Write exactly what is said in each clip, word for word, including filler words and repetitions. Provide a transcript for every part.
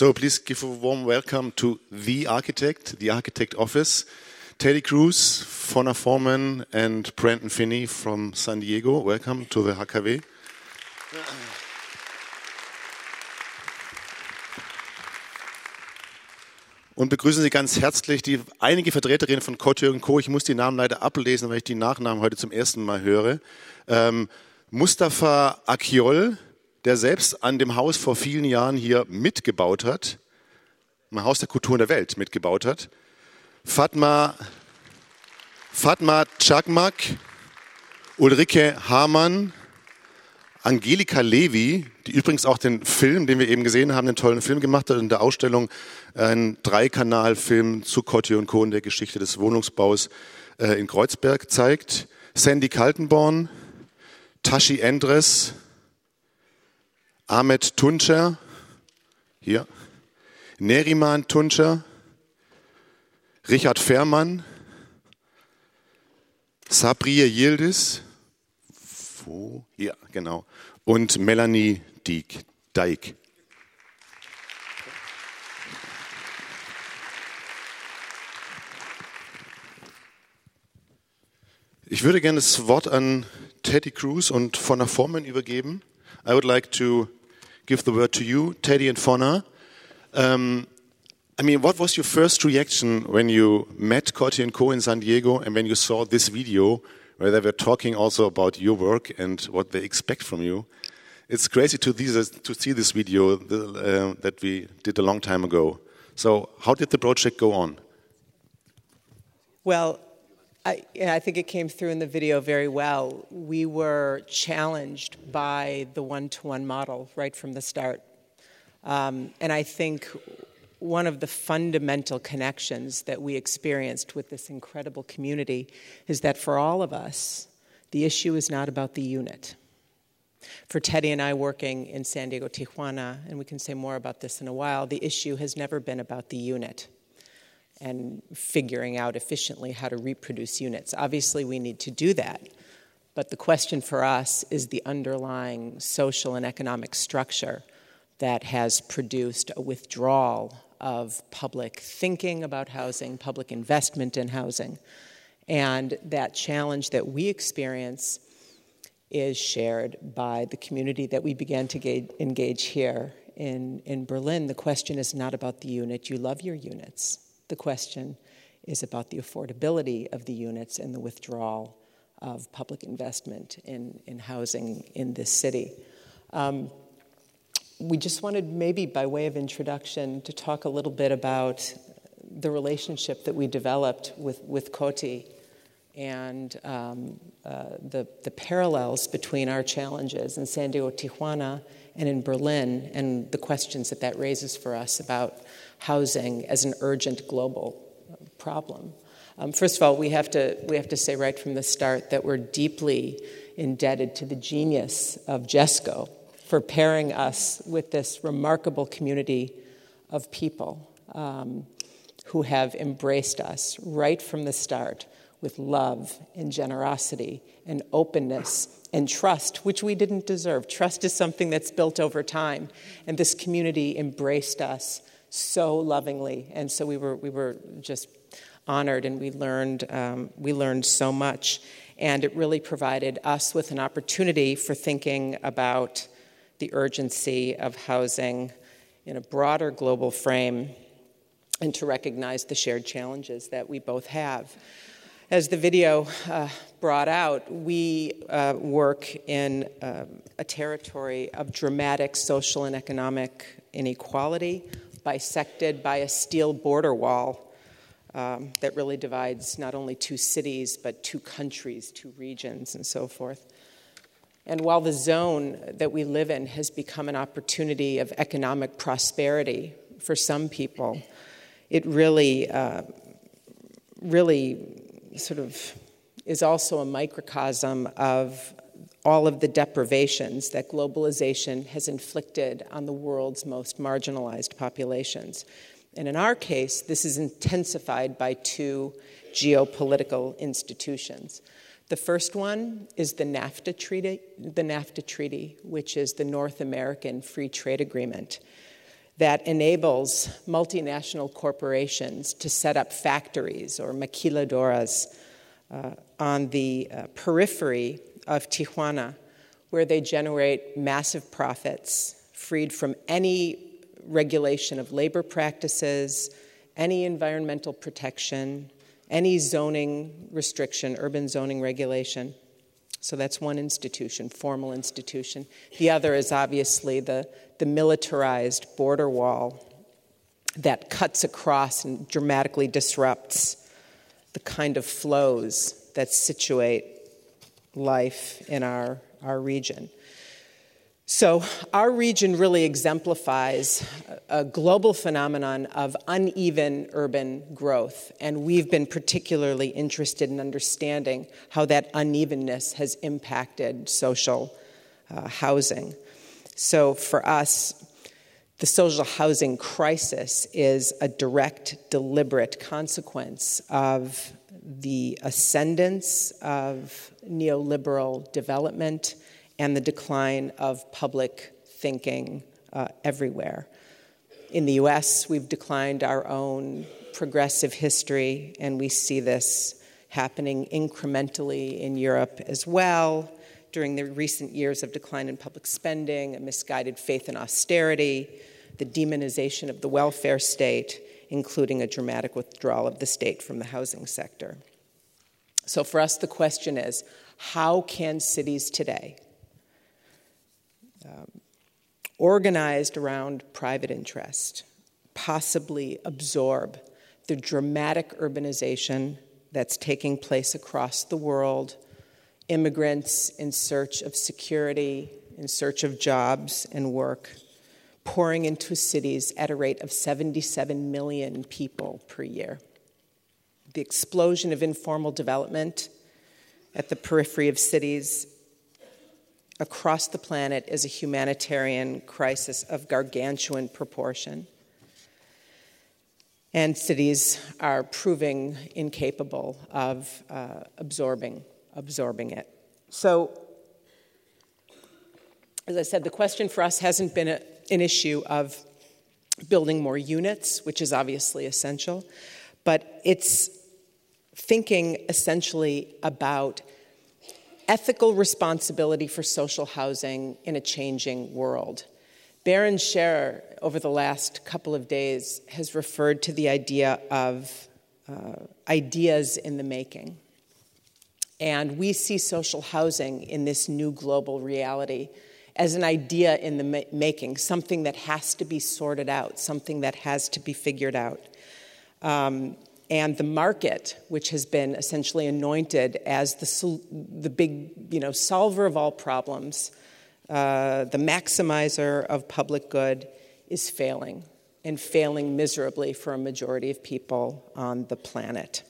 So please give a warm welcome to the architect, the architect office, Teddy Cruz, Fonna Foreman, and Brandon Finney from San Diego. Welcome to the H K W. Und begrüßen Sie ganz herzlich die einige Vertreterinnen von Coty und Co. Ich muss die Namen leider ablesen, weil ich die Nachnamen heute zum ersten Mal höre. Ähm, Mustafa Akyol, der selbst an dem Haus vor vielen Jahren hier mitgebaut hat, ein Haus der Kulturen der Welt mitgebaut hat. Fatma, Fatma Çakmak, Ulrike Hamann, Angelika Levi, die übrigens auch den Film, den wir eben gesehen haben, einen tollen Film gemacht hat, in der Ausstellung einen Dreikanalfilm zu Coty und Co. in der Geschichte des Wohnungsbaus äh, in Kreuzberg zeigt. Sandy Kaltenborn, Tashi Endres, Ahmet Tuncer, hier, Neriman Tuncer, Richard Fehrmann, Sabriye Yildiz, wo? Hier, genau, und Melanie Dijk. Dijk. Ich würde gerne das Wort an Teddy Cruz und Fonna Foreman übergeben. I would like to give the word to you, Teddy and Fonna. Um, I mean, what was your first reaction when you met Coty and Co. in San Diego and when you saw this video where they were talking also about your work and what they expect from you? It's crazy to, these, to see this video uh, that we did a long time ago. So how did the project go on? Well, I, I think it came through in the video very well. We were challenged by the one-to-one model right from the start. Um, and I think one of the fundamental connections that we experienced with this incredible community is that for all of us, the issue is not about the unit. For Teddy and I working in San Diego, Tijuana, and we can say more about this in a while, the issue has never been about the unit and figuring out efficiently how to reproduce units. Obviously, we need to do that. But the question for us is the underlying social and economic structure that has produced a withdrawal of public thinking about housing, public investment in housing. And that challenge that we experience is shared by the community that we began to ga- engage here in, in Berlin. The question is not about the unit. You love your units. The question is about the affordability of the units and the withdrawal of public investment in, in housing in this city. Um, we just wanted, maybe by way of introduction, to talk a little bit about the relationship that we developed with, with Coty and um, uh, the, the parallels between our challenges in San Diego, Tijuana, and in Berlin, and the questions that that raises for us about housing as an urgent global problem. Um, first of all, we have to we have to say right from the start that we're deeply indebted to the genius of Jesco for pairing us with this remarkable community of people um, who have embraced us right from the start with love and generosity and openness and trust, which we didn't deserve. Trust is something that's built over time, and this community embraced us so lovingly, and so we were we were just honored, and we learned um, we learned so much, and it really provided us with an opportunity for thinking about the urgency of housing in a broader global frame, and to recognize the shared challenges that we both have. As the video uh, brought out, we uh, work in uh, a territory of dramatic social and economic inequality, bisected by a steel border wall um, that really divides not only two cities, but two countries, two regions, and so forth. And while the zone that we live in has become an opportunity of economic prosperity for some people, it really, uh, really sort of is also a microcosm of all of the deprivations that globalization has inflicted on the world's most marginalized populations. And in our case, this is intensified by two geopolitical institutions. The first one is the NAFTA Treaty, the NAFTA Treaty, which is the North American Free Trade Agreement. that enables multinational corporations to set up factories or maquiladoras uh, on the uh, periphery of Tijuana, where they generate massive profits, freed from any regulation of labor practices, any environmental protection, any zoning restriction, urban zoning regulation. So that's one institution, formal institution. The other is obviously the, the militarized border wall that cuts across and dramatically disrupts the kind of flows that situate life in our, our region. So our region really exemplifies a global phenomenon of uneven urban growth, and we've been particularly interested in understanding how that unevenness has impacted social uh, housing. So for us, the social housing crisis is a direct, deliberate consequence of the ascendance of neoliberal development and the decline of public thinking uh, everywhere. In the U S, we've declined our own progressive history, and we see this happening incrementally in Europe as well during the recent years of decline in public spending, a misguided faith in austerity, the demonization of the welfare state, including a dramatic withdrawal of the state from the housing sector. So for us, the question is, how can cities today, Um, organized around private interest, possibly absorb the dramatic urbanization that's taking place across the world, immigrants in search of security, in search of jobs and work, pouring into cities at a rate of seventy-seven million people per year. The explosion of informal development at the periphery of cities across the planet is a humanitarian crisis of gargantuan proportion. And cities are proving incapable of uh, absorbing, absorbing it. So, as I said, the question for us hasn't been a, an issue of building more units, which is obviously essential, but it's thinking essentially about ethical responsibility for social housing in a changing world. Baron Scherer, over the last couple of days, has referred to the idea of uh, ideas in the making. And we see social housing in this new global reality as an idea in the ma- making, something that has to be sorted out, something that has to be figured out. Um, And the market, which has been essentially anointed as the, the big, you know, solver of all problems, uh, the maximizer of public good, is failing, and failing miserably for a majority of people on the planet.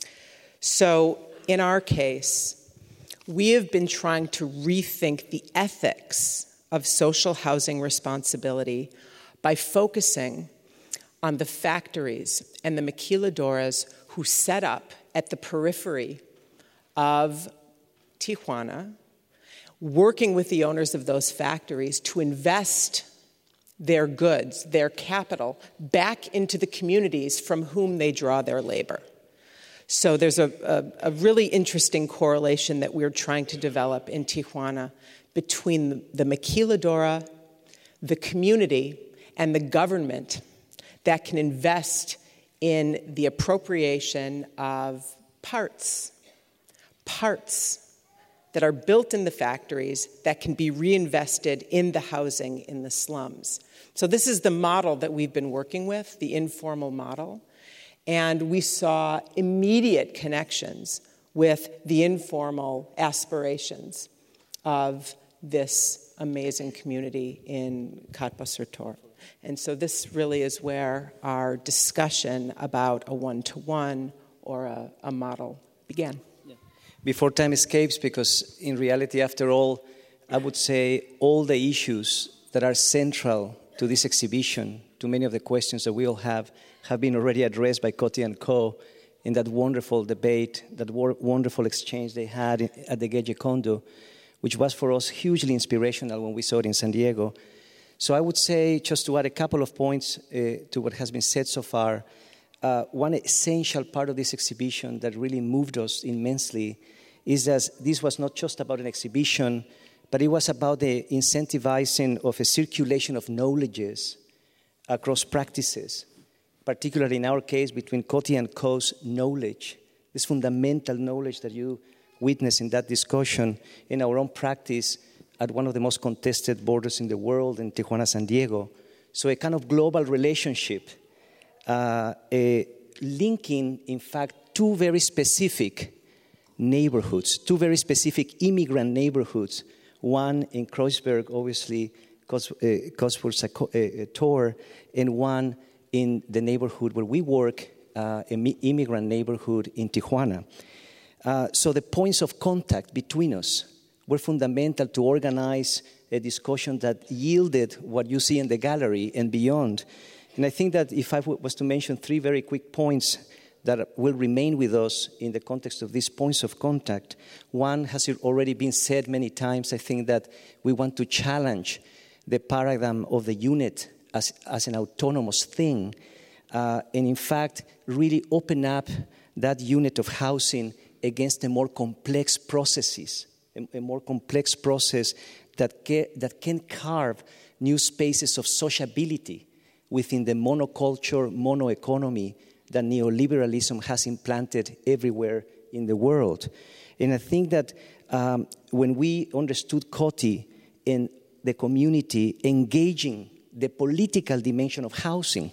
So in our case, we have been trying to rethink the ethics of social housing responsibility by focusing on the factories and the maquiladoras who set up at the periphery of Tijuana, working with the owners of those factories to invest their goods, their capital, back into the communities from whom they draw their labor. So there's a, a, a really interesting correlation that we're trying to develop in Tijuana between the, the maquiladora, the community, and the government that can invest in the appropriation of parts, parts that are built in the factories that can be reinvested in the housing in the slums. So this is the model that we've been working with, the informal model, and we saw immediate connections with the informal aspirations of this amazing community in Katba Surtor. And so this really is where our discussion about a one-to-one or a, a model began. Yeah. Before time escapes, because in reality, after all, I would say all the issues that are central to this exhibition, to many of the questions that we all have, have been already addressed by Coty and Co. in that wonderful debate, that wor- wonderful exchange they had at the Gege Kondo, which was for us hugely inspirational when we saw it in San Diego. So I would say, just to add a couple of points uh, to what has been said so far, uh, one essential part of this exhibition that really moved us immensely is that this was not just about an exhibition, but it was about the incentivizing of a circulation of knowledges across practices, particularly in our case between Coty and Co's knowledge, this fundamental knowledge that you witnessed in that discussion in our own practice at one of the most contested borders in the world, in Tijuana, San Diego. So a kind of global relationship, uh, a linking, in fact, two very specific neighborhoods, two very specific immigrant neighborhoods, one in Kreuzberg, obviously, Cotswold Tor, and one in the neighborhood where we work, uh, an immigrant neighborhood in Tijuana. Uh, so the points of contact between us were fundamental to organize a discussion that yielded what you see in the gallery and beyond. And I think that if I w- was to mention three very quick points that will remain with us in the context of these points of contact, one has already been said many times. I think that we want to challenge the paradigm of the unit as, as an autonomous thing, uh, and in fact, really open up that unit of housing against the more complex processes, a, a more complex process that, ca- that can carve new spaces of sociability within the monoculture, monoeconomy that neoliberalism has implanted everywhere in the world. And I think that um, when we understood Coty and the community engaging the political dimension of housing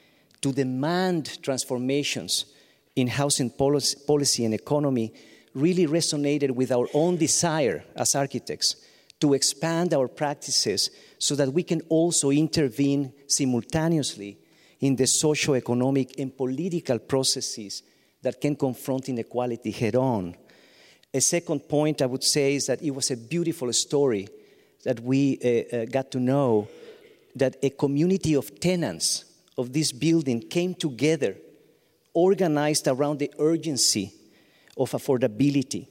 to demand transformations in housing policy, policy and economy, really resonated with our own desire as architects to expand our practices so that we can also intervene simultaneously in the socio-economic and political processes that can confront inequality head-on. A second point I would say is that it was a beautiful story that we uh, uh, got to know, that a community of tenants of this building came together, organized around the urgency of affordability,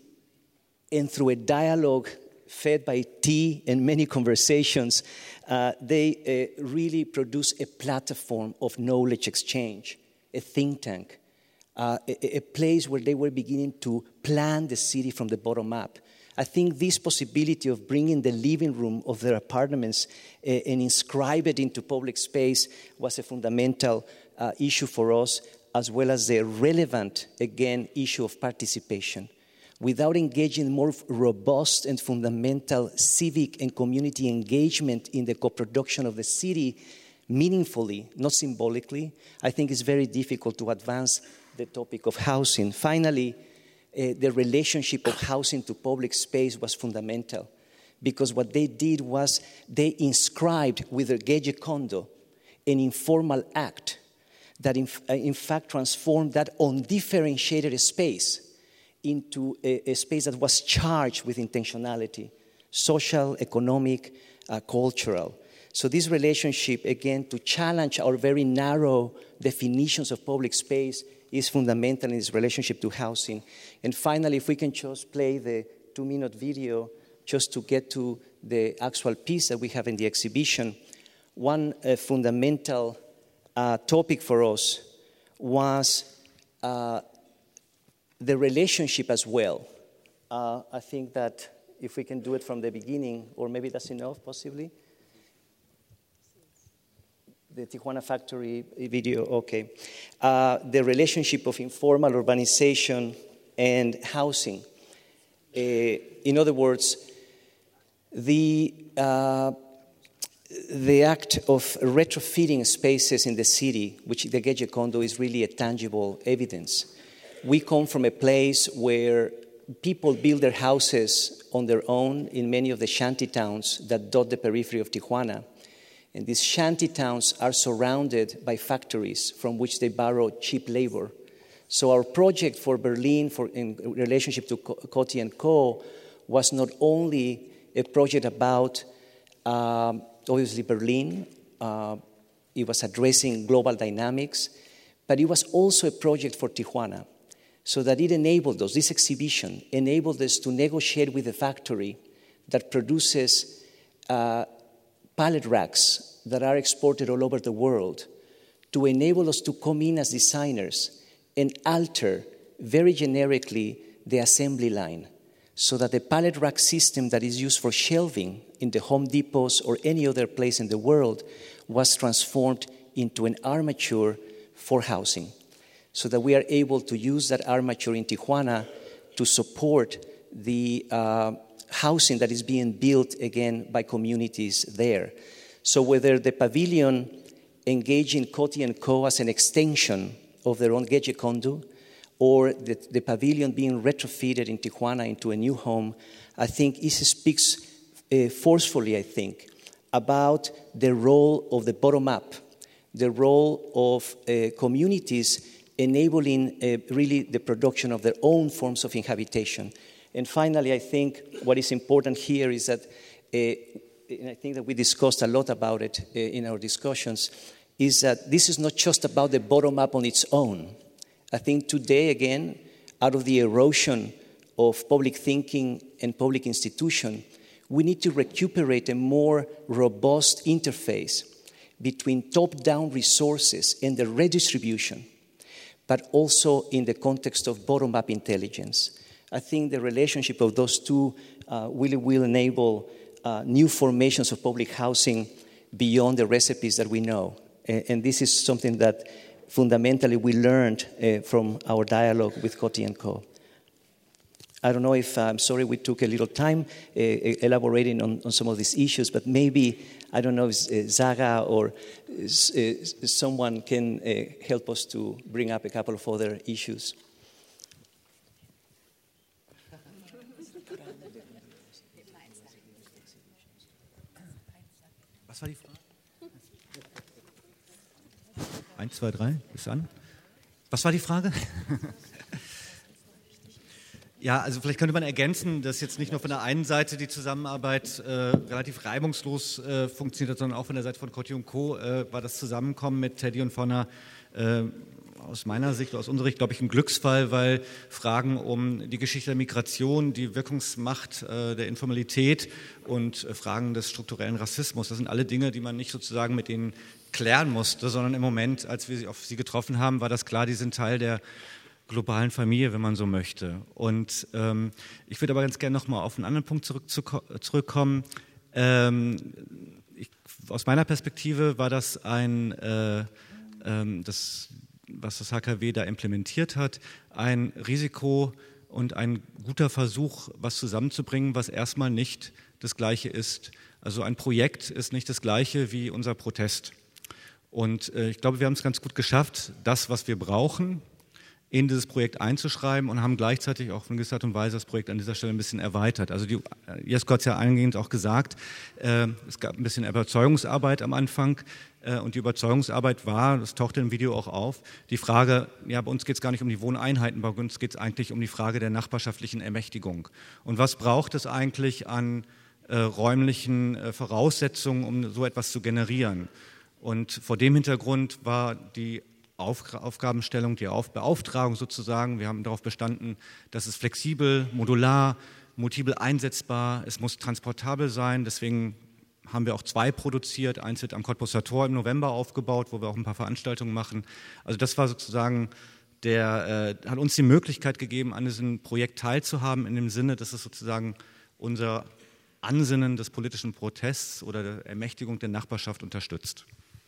and through a dialogue fed by tea and many conversations, uh, they uh, really produced a platform of knowledge exchange, a think tank, uh, a, a place where they were beginning to plan the city from the bottom up. I think this possibility of bringing the living room of their apartments uh, and inscribe it into public space was a fundamental uh, issue for us, as well as the relevant, again, issue of participation. Without engaging more robust and fundamental civic and community engagement in the co-production of the city meaningfully, not symbolically, I think it's very difficult to advance the topic of housing. Finally, uh, the relationship of housing to public space was fundamental, because what they did was they inscribed with their Gagiocondo an informal act that in, uh, in fact transformed that undifferentiated space into a, a space that was charged with intentionality, social, economic, uh, cultural. So this relationship, again, to challenge our very narrow definitions of public space is fundamental in its relationship to housing. And finally, if we can just play the two-minute video just to get to the actual piece that we have in the exhibition, one uh, fundamental uh, topic for us was uh, the relationship as well. Uh, I think that if we can do it from the beginning, or maybe that's enough, possibly. The Tijuana Factory video, okay. Uh, the relationship of informal urbanization and housing. Uh, in other words, the, uh, the act of retrofitting spaces in the city, which the Gagiocondo is really a tangible evidence. We come from a place where people build their houses on their own in many of the shanty towns that dot the periphery of Tijuana. And these shanty towns are surrounded by factories from which they borrow cheap labor. So our project for Berlin, for in relationship to Coty and Co, was not only a project about, um, obviously, Berlin. Uh, it was addressing global dynamics, but it was also a project for Tijuana, so that it enabled us, this exhibition enabled us to negotiate with a factory that produces uh, pallet racks that are exported all over the world to enable us to come in as designers and alter very generically the assembly line so that the pallet rack system that is used for shelving in the Home Depots or any other place in the world was transformed into an armature for housing, so that we are able to use that armature in Tijuana to support the uh, housing that is being built again by communities there. So whether the pavilion engaging Coty and Co as an extension of their own Gyeonggi-Kondo, or the, the pavilion being retrofitted in Tijuana into a new home, I think it speaks uh, forcefully, I think, about the role of the bottom-up, the role of uh, communities enabling uh, really the production of their own forms of inhabitation. And finally, I think what is important here is that, uh, and I think that we discussed a lot about it uh, in our discussions, is that this is not just about the bottom-up on its own. I think today, again, out of the erosion of public thinking and public institution, we need to recuperate a more robust interface between top-down resources and the redistribution, but also in the context of bottom-up intelligence. I think the relationship of those two uh, really will enable uh, new formations of public housing beyond the recipes that we know. And, and this is something that fundamentally we learned uh, from our dialogue with Coty and Co. I don't know if, uh, I'm sorry we took a little time uh, elaborating on, on some of these issues, but maybe, I don't know if uh, Zaga or uh, someone can uh, help us to bring up a couple of other issues. Was war die Frage? Eins, zwei, drei, ist an. Was war die Frage? Ja, also vielleicht könnte man ergänzen, dass jetzt nicht nur von der einen Seite die Zusammenarbeit äh, relativ reibungslos äh, funktioniert hat, sondern auch von der Seite von Coty und Co. Äh, war das Zusammenkommen mit Teddy und Fonna äh, aus meiner Sicht, aus unserer Sicht, glaube ich, ein Glücksfall, weil Fragen um die Geschichte der Migration, die Wirkungsmacht äh, der Informalität und äh, Fragen des strukturellen Rassismus, das sind alle Dinge, die man nicht sozusagen mit denen klären musste, sondern im Moment, als wir auf sie getroffen haben, war das klar, die sind Teil der globalen Familie, wenn man so möchte. Und ähm, ich würde aber ganz gerne nochmal auf einen anderen Punkt zurück, zu, zurückkommen. Ähm, ich, aus meiner Perspektive war das ein, äh, ähm, das, was das H K W da implementiert hat, ein Risiko und ein guter Versuch, was zusammenzubringen, was erstmal nicht das Gleiche ist. Also ein Projekt ist nicht das Gleiche wie unser Protest. Und äh, ich glaube, wir haben es ganz gut geschafft, das, was wir brauchen, in dieses Projekt einzuschreiben und haben gleichzeitig auch in gewisser Art und Weise das Projekt an dieser Stelle ein bisschen erweitert. Also die, Jesko hat es ja eingehend auch gesagt, äh, es gab ein bisschen Überzeugungsarbeit am Anfang äh, und die Überzeugungsarbeit war, das tauchte im Video auch auf, die Frage, ja, bei uns geht es gar nicht um die Wohneinheiten, bei uns geht es eigentlich um die Frage der nachbarschaftlichen Ermächtigung. Und was braucht es eigentlich an äh, räumlichen äh, Voraussetzungen, um so etwas zu generieren? Und vor dem Hintergrund war die Auf, Aufgabenstellung, die Auf, Beauftragung sozusagen, wir haben darauf bestanden, dass es flexibel, modular, multiple einsetzbar, es muss transportabel sein, deswegen haben wir auch zwei produziert, eins wird am Cottbusser Tor im November aufgebaut, wo wir auch ein paar Veranstaltungen machen. Also das war sozusagen, der äh, hat uns die Möglichkeit gegeben, an diesem Projekt teilzuhaben, in dem Sinne, dass es sozusagen unser Ansinnen des politischen Protests oder der Ermächtigung der Nachbarschaft unterstützt.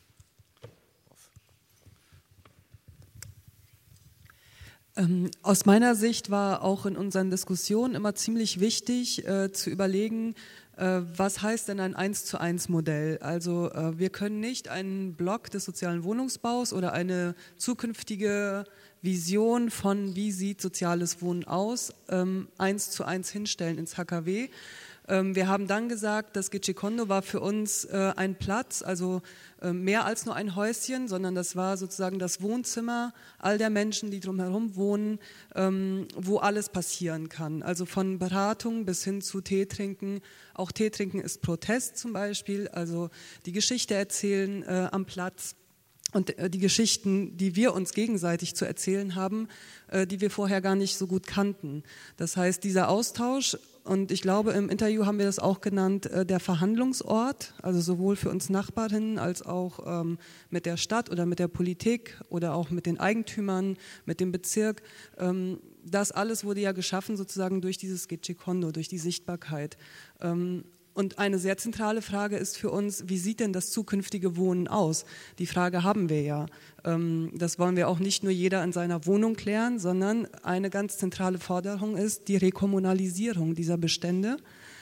Ähm, aus meiner Sicht war auch in unseren Diskussionen immer ziemlich wichtig äh, zu überlegen, äh, was heißt denn ein eins zu eins Modell? Also äh, wir können nicht einen Block des sozialen Wohnungsbaus oder eine zukünftige Vision von, wie sieht soziales Wohnen aus, ähm, eins zu eins hinstellen ins H K W. Ähm, wir haben dann gesagt, das Gyeonggi-Kondo war für uns äh, ein Platz, also äh, mehr als nur ein Häuschen, sondern das war sozusagen das Wohnzimmer all der Menschen, die drumherum wohnen, ähm, wo alles passieren kann. Also von Beratung bis hin zu Tee trinken. Auch Tee trinken ist Protest zum Beispiel, also die Geschichte erzählen äh, am Platz. und die Geschichten, die wir uns gegenseitig zu erzählen haben, die wir vorher gar nicht so gut kannten. Das heißt, dieser Austausch, und ich glaube, im Interview haben wir das auch genannt, der Verhandlungsort, also sowohl für uns Nachbarinnen als auch mit der Stadt oder mit der Politik oder auch mit den Eigentümern, mit dem Bezirk. Das alles wurde ja geschaffen sozusagen durch dieses Gecekondo, durch die Sichtbarkeit. Und eine sehr zentrale Frage ist für uns, wie sieht denn das zukünftige Wohnen aus? Die Frage haben wir ja. Das wollen wir auch nicht nur jeder in seiner Wohnung klären, sondern eine ganz zentrale Forderung ist die Rekommunalisierung dieser Bestände.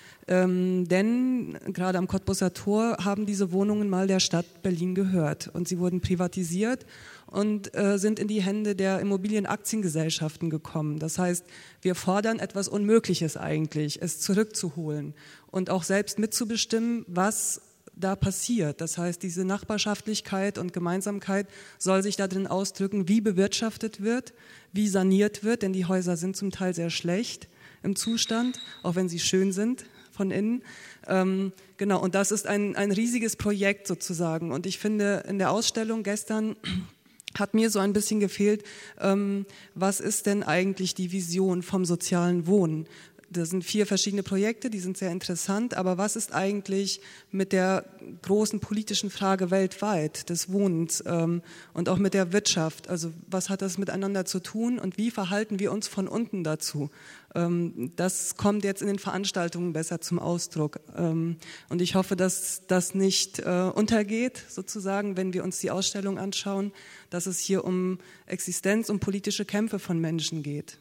Denn gerade am Cottbuser Tor haben diese Wohnungen mal der Stadt Berlin gehört und sie wurden privatisiert und äh, sind in die Hände der Immobilienaktiengesellschaften gekommen. Das heißt, wir fordern etwas Unmögliches eigentlich, es zurückzuholen und auch selbst mitzubestimmen, was da passiert. Das heißt, diese Nachbarschaftlichkeit und Gemeinsamkeit soll sich darin ausdrücken, wie bewirtschaftet wird, wie saniert wird, denn die Häuser sind zum Teil sehr schlecht im Zustand, auch wenn sie schön sind von innen. Ähm, genau, und das ist ein, ein riesiges Projekt sozusagen. Und ich finde, in der Ausstellung gestern hat mir so ein bisschen gefehlt, ähm, was ist denn eigentlich die Vision vom sozialen Wohnen? Das sind vier verschiedene Projekte, die sind sehr interessant, aber was ist eigentlich mit der großen politischen Frage weltweit des Wohnens ähm, und auch mit der Wirtschaft? Also was hat das miteinander zu tun und wie verhalten wir uns von unten dazu? Ähm, das kommt jetzt in den Veranstaltungen besser zum Ausdruck. Ähm, und ich hoffe, dass das nicht äh, untergeht, sozusagen, wenn wir uns die Ausstellung anschauen, dass es hier um Existenz, um politische Kämpfe von Menschen geht.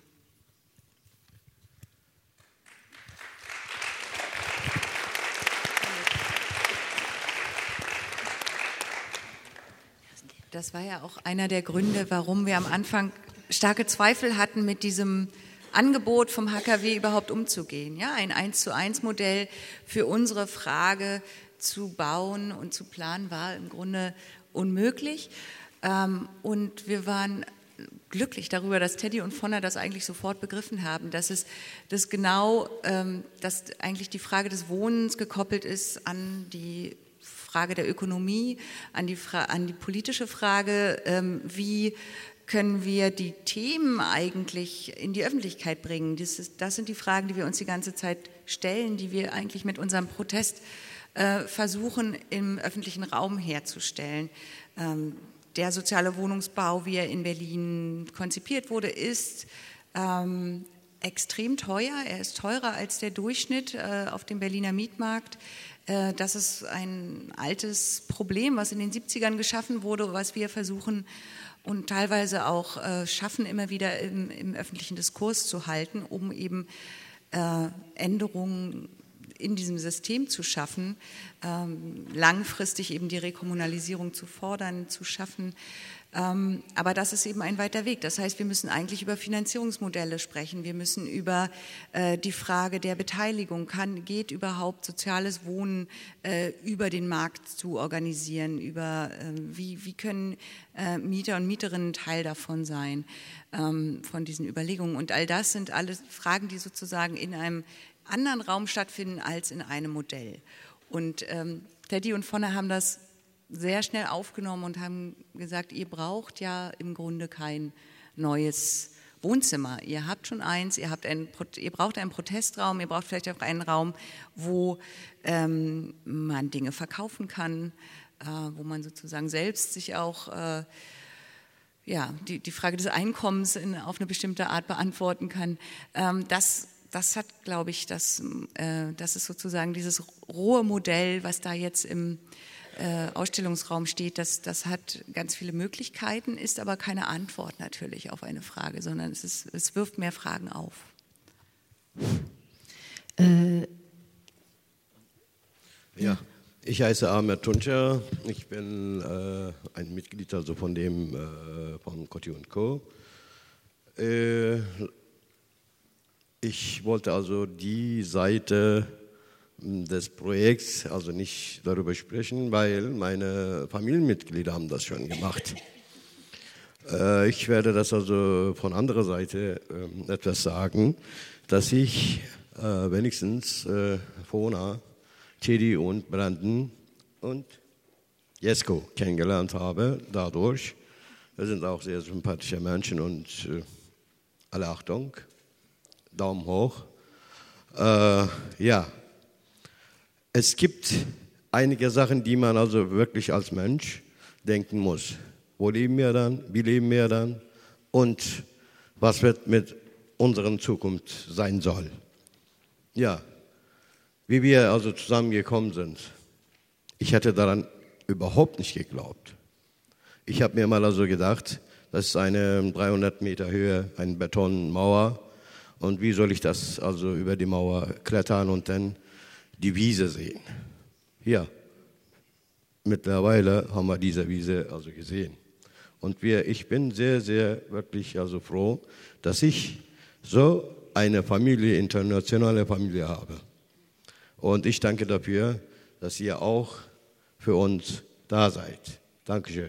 Das war ja auch einer der Gründe, warum wir am Anfang starke Zweifel hatten, mit diesem Angebot vom H K W überhaupt umzugehen. Ja, ein eins zu eins Modell für unsere Frage zu bauen und zu planen war im Grunde unmöglich. Und wir waren glücklich darüber, dass Teddy und Fonna das eigentlich sofort begriffen haben, dass es das genau, dass eigentlich die Frage des Wohnens gekoppelt ist an die Frage der Ökonomie, an die, Fra- an die politische Frage, ähm, wie können wir die Themen eigentlich in die Öffentlichkeit bringen. Das, ist, das sind die Fragen, die wir uns die ganze Zeit stellen, die wir eigentlich mit unserem Protest äh, versuchen, im öffentlichen Raum herzustellen. Ähm, der soziale Wohnungsbau, wie er in Berlin konzipiert wurde, ist ähm, extrem teuer. Er ist teurer als der Durchschnitt äh, auf dem Berliner Mietmarkt. Das ist ein altes Problem, was in den siebzigern geschaffen wurde, was wir versuchen und teilweise auch äh, schaffen, immer wieder im, im öffentlichen Diskurs zu halten, um eben äh, Änderungen in diesem System zu schaffen, ähm, langfristig eben die Rekommunalisierung zu fordern, zu schaffen. Ähm, aber das ist eben ein weiter Weg. Das heißt, wir müssen eigentlich über Finanzierungsmodelle sprechen. Wir müssen über äh, die Frage der Beteiligung, kann, geht überhaupt soziales Wohnen äh, über den Markt zu organisieren, über äh, wie, wie können äh, Mieter und Mieterinnen Teil davon sein, ähm, von diesen Überlegungen. Und all das sind alles Fragen, die sozusagen in einem anderen Raum stattfinden als in einem Modell. Und ähm, Teddy und Fonna haben das sehr schnell aufgenommen und haben gesagt, ihr braucht ja im Grunde kein neues Wohnzimmer. Ihr habt schon eins, ihr, habt ein, ihr braucht einen Protestraum, ihr braucht vielleicht auch einen Raum, wo ähm, man Dinge verkaufen kann, äh, wo man sozusagen selbst sich auch äh, ja, die, die Frage des Einkommens in, auf eine bestimmte Art beantworten kann. Ähm, das Das hat, glaube ich, das, äh, das ist sozusagen dieses rohe Modell, was da jetzt im äh, Ausstellungsraum steht, das, das hat ganz viele Möglichkeiten, ist aber keine Antwort natürlich auf eine Frage, sondern es, ist, es wirft mehr Fragen auf. Äh, ja, ich heiße Ahmed Tuncer, ich bin äh, ein Mitglied also von dem äh, von Coty und Co. Äh, Ich wollte also die Seite des Projekts also nicht darüber sprechen, weil meine Familienmitglieder haben das schon gemacht. Äh, ich werde das also von anderer Seite äh, etwas sagen, dass ich äh, wenigstens äh, Fonna, Teddy und Brandon und Jesko kennengelernt habe dadurch. Wir sind auch sehr sympathische Menschen und äh, alle Achtung, Daumen hoch. Äh, ja, es gibt einige Sachen, die man also wirklich als Mensch denken muss. Wo leben wir dann? Wie leben wir dann? Und was wird mit unserer Zukunft sein soll? Ja, wie wir also zusammengekommen sind. Ich hätte daran überhaupt nicht geglaubt. Ich habe mir mal also gedacht, das ist eine dreihundert Meter Höhe, eine Betonmauer. Und wie soll ich das also über die Mauer klettern und dann die Wiese sehen? Ja, mittlerweile haben wir diese Wiese also gesehen. Und wir, ich bin sehr, sehr wirklich also froh, dass ich so eine Familie, internationale Familie habe. Und ich danke dafür, dass ihr auch für uns da seid. Dankeschön.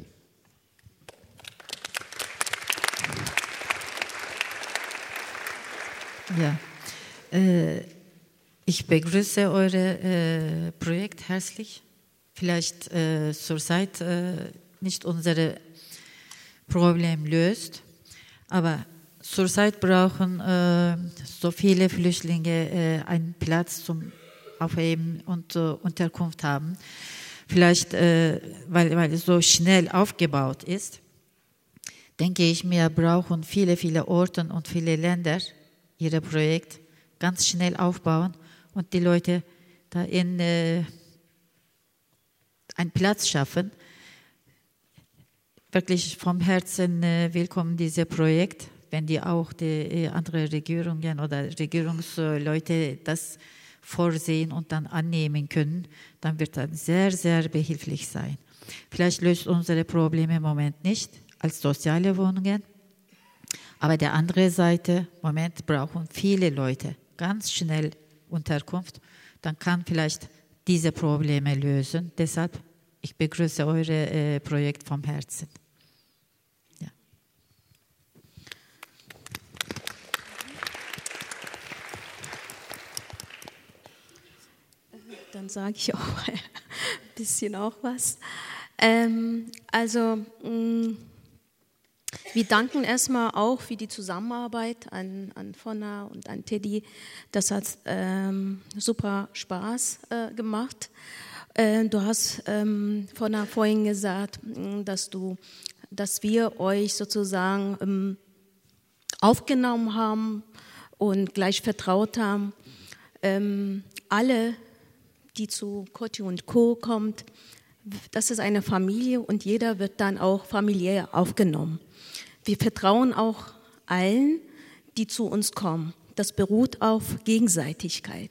Ja, äh, ich begrüße euer äh, Projekt herzlich. Vielleicht äh, zurzeit äh, nicht unser Problem löst, aber zurzeit brauchen äh, so viele Flüchtlinge äh, einen Platz zum Aufheben und äh, Unterkunft haben. Vielleicht, äh, weil, weil es so schnell aufgebaut ist, denke ich mir, brauchen viele, viele Orte und viele Länder ihr Projekt ganz schnell aufbauen und die Leute da in äh, einen Platz schaffen. Wirklich vom Herzen äh, willkommen dieses Projekt, wenn die auch die äh, andere Regierungen oder Regierungsleute das vorsehen und dann annehmen können, dann wird das sehr, sehr behilflich sein. Vielleicht löst unsere Probleme im Moment nicht als soziale Wohnungen, aber der andere Seite, im Moment brauchen viele Leute ganz schnell Unterkunft, dann kann vielleicht diese Probleme lösen. Deshalb, ich begrüße euer äh, Projekt vom Herzen. Ja. Dann sage ich auch ein bisschen auch was. Ähm, also, mh, wir danken erstmal auch für die Zusammenarbeit an, an Fonna und an Teddy. Das hat ähm, super Spaß äh, gemacht. Äh, du hast ähm, Fonna vorhin gesagt, dass, du, dass wir euch sozusagen ähm, aufgenommen haben und gleich vertraut haben. Ähm, alle, die zu Coty und Co. kommt, das ist eine Familie und jeder wird dann auch familiär aufgenommen. Wir vertrauen auch allen, die zu uns kommen. Das beruht auf Gegenseitigkeit.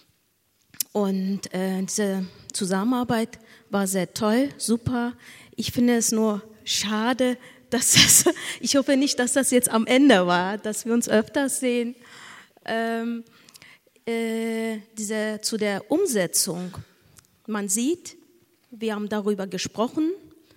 Und äh, diese Zusammenarbeit war sehr toll, super. Ich finde es nur schade, dass das, ich hoffe nicht, dass das jetzt am Ende war, dass wir uns öfters sehen. Ähm, äh, diese, zu der Umsetzung. Man sieht, wir haben darüber gesprochen,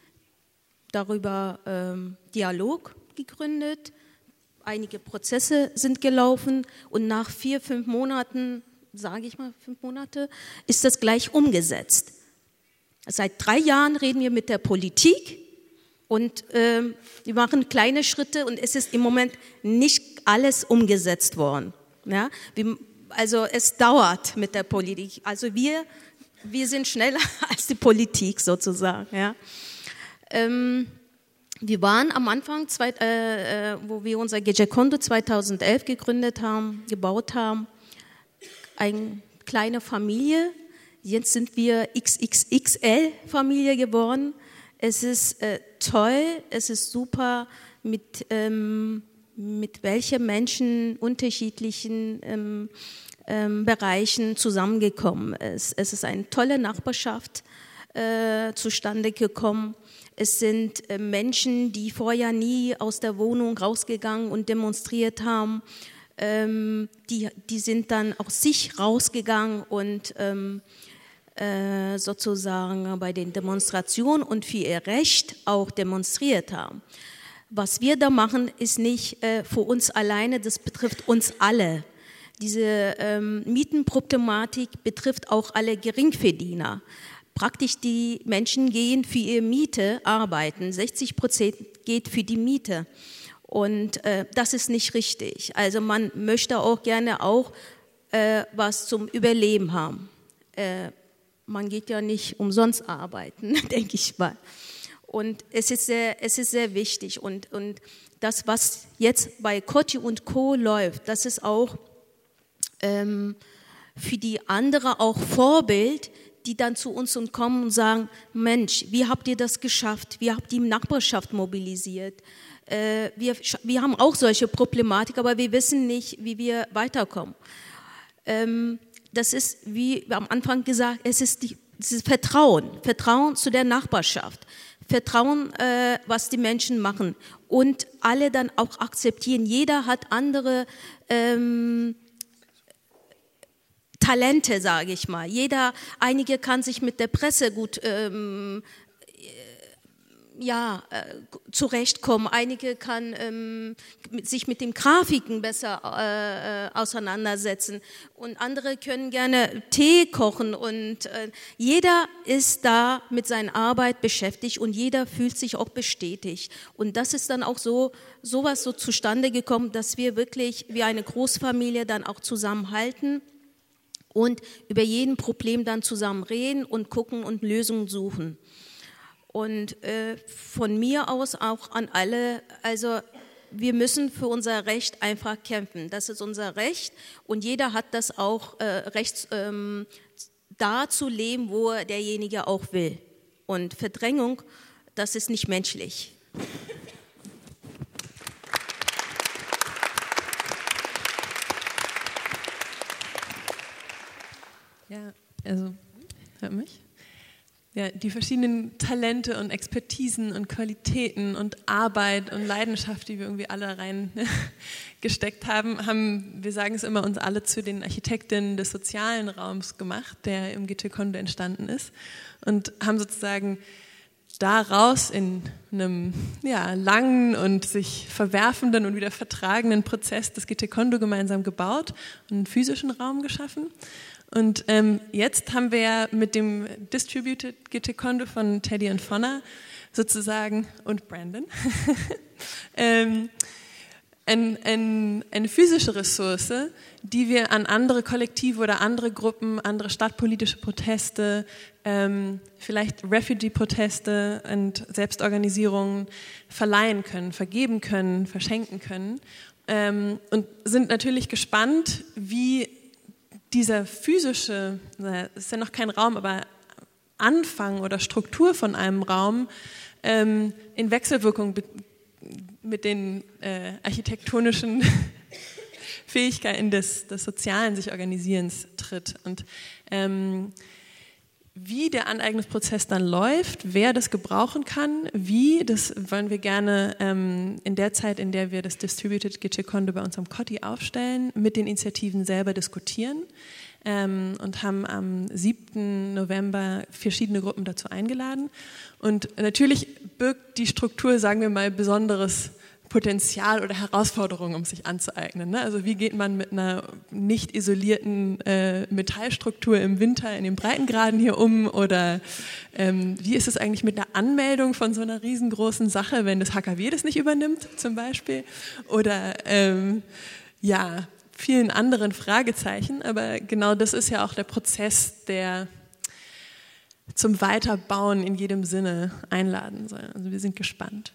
darüber ähm, Dialog gegründet, einige Prozesse sind gelaufen und nach vier, fünf Monaten, sage ich mal fünf Monate, ist das gleich umgesetzt. Seit drei Jahren reden wir mit der Politik und ähm, wir machen kleine Schritte und es ist im Moment nicht alles umgesetzt worden. Ja? Wir, also es dauert mit der Politik. Also wir, wir sind schneller als die Politik sozusagen. Ja? Ähm, Wir waren am Anfang, zwei, äh, wo wir unser Gecekondu zweitausendelf gegründet haben, gebaut haben, eine kleine Familie. Jetzt sind wir X X X L-Familie geworden. Es ist äh, toll, es ist super, mit, ähm, mit welchen Menschen unterschiedlichen ähm, ähm, Bereichen zusammengekommen ist. Es ist eine tolle Nachbarschaft äh, zustande gekommen. Es sind Menschen, die vorher nie aus der Wohnung rausgegangen und demonstriert haben. Ähm, die, die sind dann aus sich rausgegangen und ähm, äh, sozusagen bei den Demonstrationen und für ihr Recht auch demonstriert haben. Was wir da machen, ist nicht äh, für uns alleine, das betrifft uns alle. Diese ähm, Mietenproblematik betrifft auch alle Geringverdiener. praktisch die Menschen gehen für ihre Miete arbeiten. sechzig Prozent geht für die Miete. Und äh, das ist nicht richtig. Also man möchte auch gerne auch äh, was zum Überleben haben. Äh, man geht ja nicht umsonst arbeiten, denke ich mal. Und es ist sehr, es ist sehr wichtig. Und, und das, was jetzt bei Coty und Co. läuft, das ist auch ähm, für die anderen auch Vorbild, die dann zu uns und kommen und sagen, Mensch, wie habt ihr das geschafft? Wie habt ihr die Nachbarschaft mobilisiert? Äh, wir, wir haben auch solche Problematik, aber wir wissen nicht, wie wir weiterkommen. Ähm, das ist, wie am Anfang gesagt, es ist, die, es ist Vertrauen, Vertrauen zu der Nachbarschaft, Vertrauen, äh, was die Menschen machen und alle dann auch akzeptieren. Jeder hat andere ähm, Talente, sage ich mal. Jeder, einige kann sich mit der Presse gut ähm, ja, äh, zurechtkommen. Einige kann ähm, mit, sich mit den Grafiken besser äh, auseinandersetzen und andere können gerne Tee kochen und äh, jeder ist da mit seiner Arbeit beschäftigt und jeder fühlt sich auch bestätigt. Und das ist dann auch so sowas so zustande gekommen, dass wir wirklich wie eine Großfamilie dann auch zusammenhalten und über jeden Problem dann zusammen reden und gucken und Lösungen suchen. Und äh, von mir aus auch an alle, also wir müssen für unser Recht einfach kämpfen. Das ist unser Recht und jeder hat das auch äh, Recht, ähm, da zu leben, wo derjenige auch will. Und Verdrängung, das ist nicht menschlich. Ja, also, hört mich? Ja, die verschiedenen Talente und Expertisen und Qualitäten und Arbeit und Leidenschaft, die wir irgendwie alle reingesteckt haben, haben, wir sagen es immer, uns alle zu den Architektinnen des sozialen Raums gemacht, der im Gitche-Kondo entstanden ist und haben sozusagen daraus in einem ja, langen und sich verwerfenden und wieder vertragenen Prozess das Gitche-Kondo gemeinsam gebaut und einen physischen Raum geschaffen. Und ähm, jetzt haben wir ja mit dem Distributed Gitche-Kondo von Teddy und Fonna sozusagen und Brandon ähm, ein, ein, eine physische Ressource, die wir an andere Kollektive oder andere Gruppen, andere stadtpolitische Proteste, ähm, vielleicht Refugee-Proteste und Selbstorganisierungen verleihen können, vergeben können, verschenken können ähm, und sind natürlich gespannt, wie dieser physische, das ist ja noch kein Raum, aber Anfang oder Struktur von einem Raum ähm, in Wechselwirkung mit den äh, architektonischen Fähigkeiten des, des sozialen sich Organisierens tritt. Und ähm, wie der Aneignungsprozess dann läuft, wer das gebrauchen kann, wie, das wollen wir gerne ähm, in der Zeit, in der wir das Distributed Gitche-Kondo bei uns am Coty aufstellen, mit den Initiativen selber diskutieren ähm, und haben am siebten November verschiedene Gruppen dazu eingeladen. Und natürlich birgt die Struktur, sagen wir mal, besonderes Potenzial oder Herausforderungen, um sich anzueignen. Ne? Also wie geht man mit einer nicht isolierten äh, Metallstruktur im Winter in den Breitengraden hier um oder ähm, wie ist es eigentlich mit der Anmeldung von so einer riesengroßen Sache, wenn das H K W das nicht übernimmt zum Beispiel oder ähm, ja, vielen anderen Fragezeichen, aber genau das ist ja auch der Prozess, der zum Weiterbauen in jedem Sinne einladen soll. Also wir sind gespannt.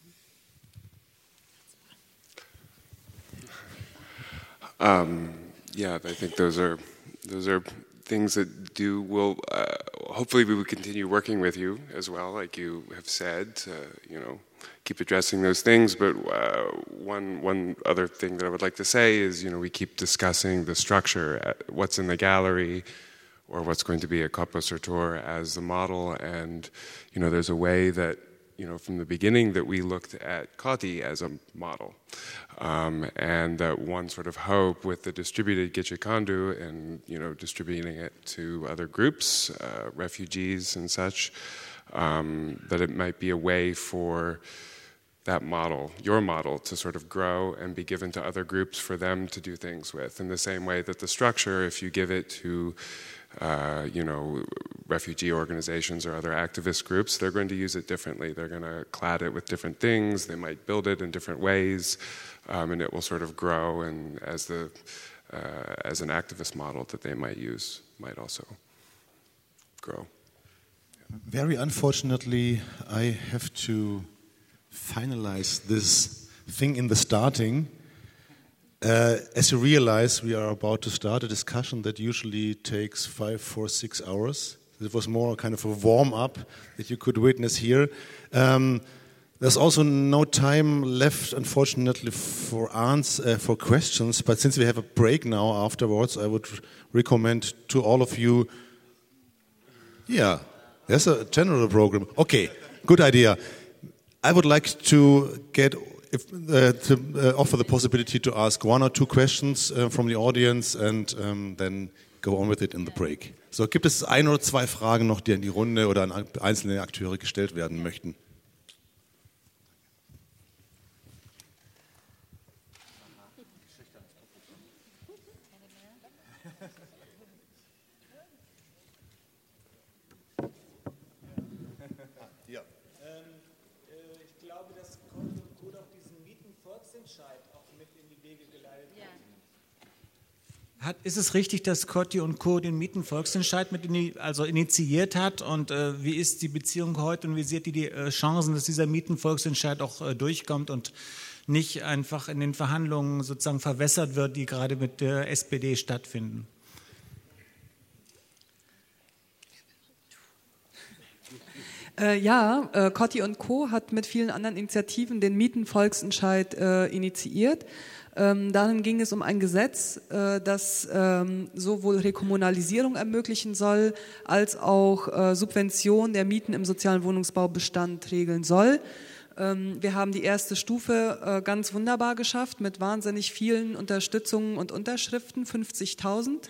Um, yeah, I think those are those are things that do will uh, hopefully we will continue working with you as well, like you have said. Uh, you know, keep addressing those things. But uh, one one other thing that I would like to say is, you know, we keep discussing the structure, what's in the gallery, or what's going to be a Compositor as the model, and you know, there's a way that, you know, from the beginning that we looked at Coty as a model. Um, and that one sort of hope with the distributed Gitche-Kondo and, you know, distributing it to other groups, uh, refugees and such, um, that it might be a way for that model, your model, to sort of grow and be given to other groups for them to do things with. In the same way that the structure, if you give it to, uh, you know, refugee organizations or other activist groups, they're going to use it differently. They're going to clad it with different things. They might build it in different ways, um, and it will sort of grow. And as the uh, as an activist model that they might use might also grow. Very unfortunately, I have to finalize this thing in the starting. Uh, as you realize, we are about to start a discussion that usually takes five, four, six hours. It was more kind of a warm-up that you could witness here. Um, there's also no time left, unfortunately, for ans- uh, for questions. But since we have a break now afterwards, I would recommend to all of you. Yeah, there's a general program. Okay, good idea. I would like to get. If, uh, to uh, offer the possibility to ask one or two questions uh, from the audience and um, then go on with it in the break. So, gibt es ein oder zwei Fragen noch, die in die Runde oder an einzelne Akteure gestellt werden möchten? Hat, ist es richtig, dass Coty und Co. den Mietenvolksentscheid mit in die, also initiiert hat? Und äh, wie ist die Beziehung heute und wie seht ihr die äh, Chancen, dass dieser Mietenvolksentscheid auch äh, durchkommt und nicht einfach in den Verhandlungen sozusagen verwässert wird, die gerade mit der S P D stattfinden? Äh, ja, äh, Coty und Co. hat mit vielen anderen Initiativen den Mietenvolksentscheid äh, initiiert. Ähm, darin ging es um ein Gesetz, äh, das ähm, sowohl Rekommunalisierung ermöglichen soll, als auch äh, Subvention der Mieten im sozialen Wohnungsbaubestand regeln soll. Ähm, wir haben die erste Stufe äh, ganz wunderbar geschafft mit wahnsinnig vielen Unterstützungen und Unterschriften, fünfzigtausend.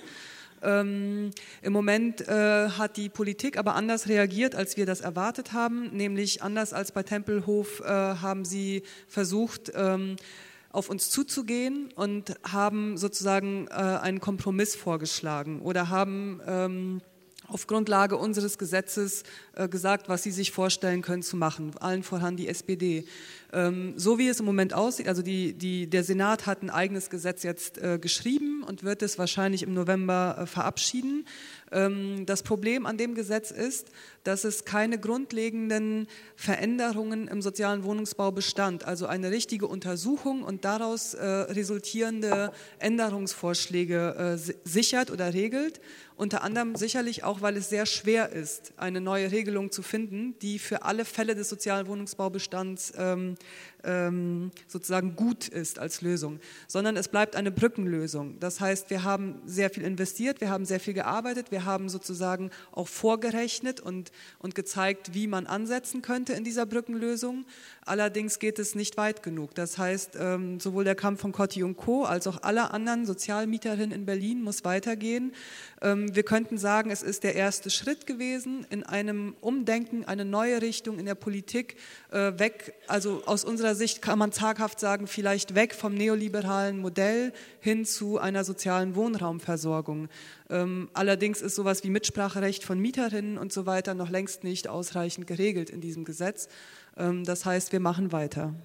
Ähm, Im Moment äh, hat die Politik aber anders reagiert, als wir das erwartet haben, nämlich anders als bei Tempelhof äh, haben sie versucht, ähm, auf uns zuzugehen und haben sozusagen äh, einen Kompromiss vorgeschlagen oder haben ähm, auf Grundlage unseres Gesetzes äh, gesagt, was sie sich vorstellen können zu machen, allen voran die S P D. Ähm, so wie es im Moment aussieht, also die, die, der Senat hat ein eigenes Gesetz jetzt äh, geschrieben und wird es wahrscheinlich im November äh, verabschieden. Ähm, das Problem an dem Gesetz ist, dass es keine grundlegenden Veränderungen im sozialen Wohnungsbaubestand, also eine richtige Untersuchung und daraus äh, resultierende Änderungsvorschläge äh, sichert oder regelt. Unter anderem sicherlich auch, weil es sehr schwer ist, eine neue Regelung zu finden, die für alle Fälle des sozialen Wohnungsbaubestands ähm, ähm, sozusagen gut ist als Lösung, sondern es bleibt eine Brückenlösung. Das heißt, wir haben sehr viel investiert, wir haben sehr viel gearbeitet, wir haben sozusagen auch vorgerechnet und, und gezeigt, wie man ansetzen könnte in dieser Brückenlösung. Allerdings geht es nicht weit genug. Das heißt, ähm, sowohl der Kampf von Coty und Co. als auch aller anderen Sozialmieterinnen in Berlin muss weitergehen. Ähm, wir könnten sagen, es ist der erste Schritt gewesen in einem Umdenken, eine neue Richtung in der Politik, äh, weg, also aus unserer Sicht kann man zaghaft sagen, vielleicht weg vom neoliberalen Modell hin zu einer sozialen Wohnraumversorgung. Ähm, allerdings ist sowas wie Mitspracherecht von Mieterinnen und so weiter noch längst nicht ausreichend geregelt in diesem Gesetz. Ähm, das heißt, wir machen weiter.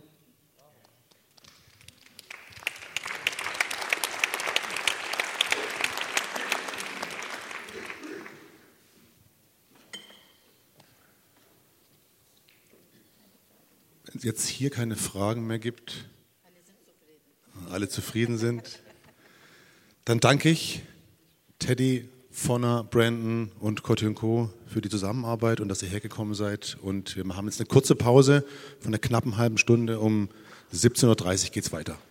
Wenn es jetzt hier keine Fragen mehr gibt, alle zufrieden sind, dann danke ich Teddy, Fonna, Brandon und Coty und Co. für die Zusammenarbeit und dass ihr hergekommen seid. Und wir haben jetzt eine kurze Pause von einer knappen halben Stunde. Um siebzehn Uhr dreißig geht es weiter.